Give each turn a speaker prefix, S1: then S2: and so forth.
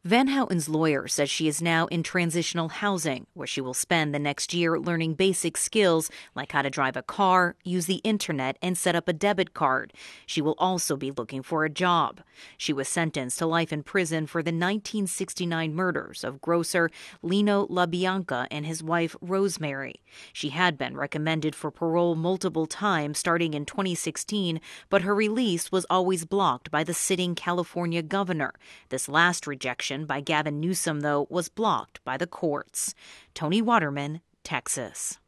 S1: Van Houten's lawyer says she is now in transitional housing, where she will spend the next year learning basic skills like how to drive a car, use the internet, and set up a debit card. She will also be looking for a job. She was sentenced to life in prison for the 1969 murders of grocer Lino LaBianca and his wife Rosemary. She had been recommended for parole multiple times starting in 2016, but her release was always blocked by the sitting California governor. This last rejection by Gavin Newsom, though, was blocked by the courts. Tony Waterman, Texas.